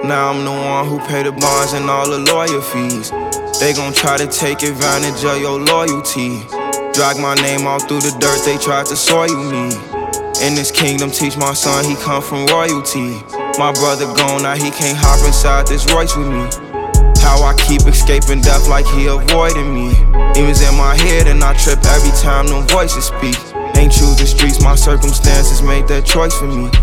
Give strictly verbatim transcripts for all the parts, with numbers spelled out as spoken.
Now I'm the one who pay the bonds and all the lawyer fees. They gon' try to take advantage of your loyalty. Drag my name all through the dirt, they tried to soil me. In this kingdom, teach my son, he come from royalty. My brother gone, now he can't hop inside this Royce with me. How I keep escaping death like he avoiding me. Demons in my head and I trip every time them voices speak. Ain't choose the streets, my circumstances made that choice for me.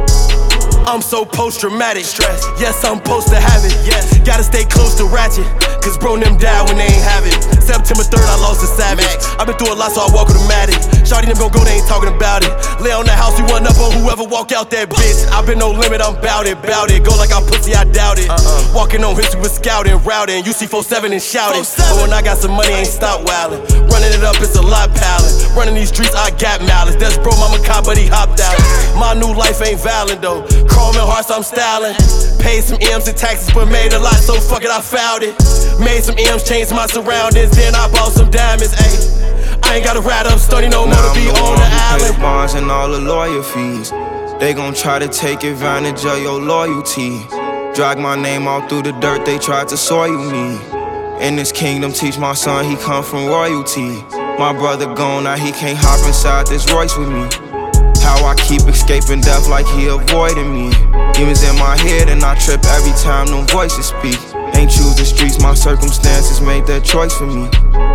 I'm so post-traumatic, stress. Yes, I'm supposed to have it. Yes, gotta stay close to ratchet, cause bro them died when they ain't have it. September third, I lost a savage. I been through a lot, so I walk with a matic. Shawty them gon' go, they ain't talking about it. Lay on the house, we run up on whoever walk out that bitch. I been no limit, I'm bout it, bout it. Go like I'm pussy, I doubt it. Uh-uh. Walking on history with scouting, routing. U C four seven and shouting. But when I got some money, ain't stop wildin'. Running it up, it's a lot piling. Running these streets, I got malice. That's bro, mama cop, but he hopped out. My new life ain't valid though. Chrome and hearts, I'm styling. Paid some M's and taxes, but made a lot, so fuck it, I found it. Made some M's, changed my surroundings, then I bought some diamonds, ayy. I ain't gotta ride up sturdy no more to be on the island. Pay the bonds and all the lawyer fees. They gon' try to take advantage of your loyalty. Drag my name all through the dirt, they tried to soil me. In this kingdom, teach my son, he come from royalty. My brother gone, now he can't hop inside this Royce with me. How I keep escaping death like he avoiding me. Demons in my head and I trip every time them voices speak. Ain't choose the streets, my circumstances made that choice for me.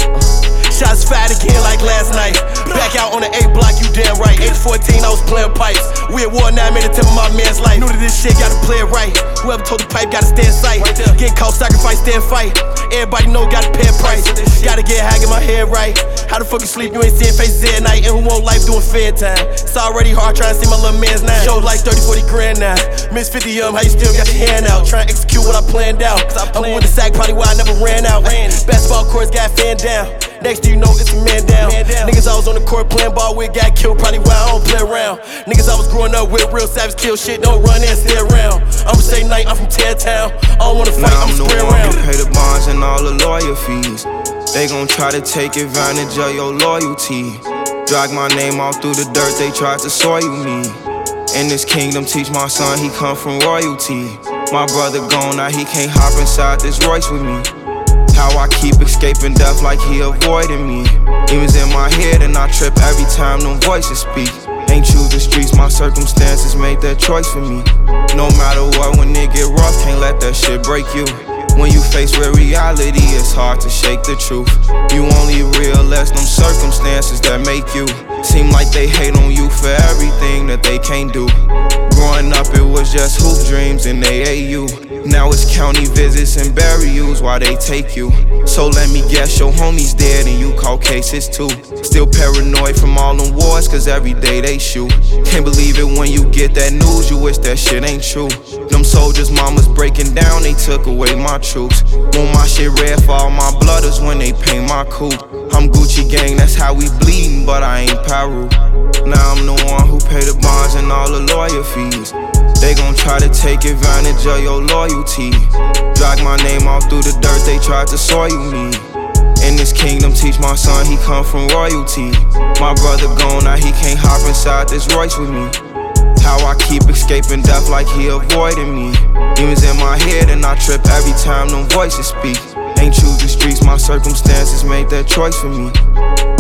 Shots fired again like last night. Back out on the A block, you damn right. Age fourteen, I was playing pipes. We at war now, made it to my man's life. Knew that this shit gotta play it right. Whoever told the pipe gotta stay in sight. Get caught, sacrifice, stand fight. Everybody know gotta pay a price. Gotta get high, get my head right. How the fuck you sleep? You ain't seeing faces at night. And who want life doing fair time? It's already hard trying to see my little man's now. Show like thirty, forty grand now. Miss fifty um, how you still got your hand out? Trying to execute what I planned out. I'm with the sack, probably why I never ran out. Basketball courts got fanned down. Next thing you know, it's a man down. man down. Niggas I was on the court playing ball with got killed, probably why I don't play around. Niggas I was growing up with real savage kill shit, don't run and stay around. I'ma say night, I'm from Town. I don't wanna fight, now I'm the spray one around. who pay the bonds and all the lawyer fees. They gon' try to take advantage of your loyalty. Drag my name all through the dirt, they tried to soil me. In this kingdom, teach my son, he come from royalty. My brother gone, now he can't hop inside this Royce with me. How I keep escaping death like he avoiding me. Demons in my head and I trip every time them voices speak. Ain't choose the streets, my circumstances made that choice for me. No matter what, when it get rough, can't let that shit break you. When you face with reality, it's hard to shake the truth. You only realize them circumstances that make you seem like they hate on you for everything that they can't do. Growing up, it was just hoop dreams and they ate you. Now it's county visits and burials while they take you. So let me guess, your homie's dead and you call cases too. Still paranoid from all them wars, cause every day they shoot. Can't believe it when you get that news, you wish that shit ain't true. Them soldiers' mamas breaking down, they took away my troops. Want my shit red for all my blooders when they pay my coupe. I'm Gucci gang, that's how we bleedin', but I ain't Peru. Now I'm the one who pay the bonds and all the lawyer fees. They gon' try to take advantage of your loyalty. Drag my name all through the dirt, they tried to soil me. In this kingdom, teach my son, he come from royalty. My brother gone, now he can't hop inside this Royce with me. How I keep escaping death like he avoiding me. Demons in my head and I trip every time them voices speak. Ain't choose the streets, my circumstances made that choice for me.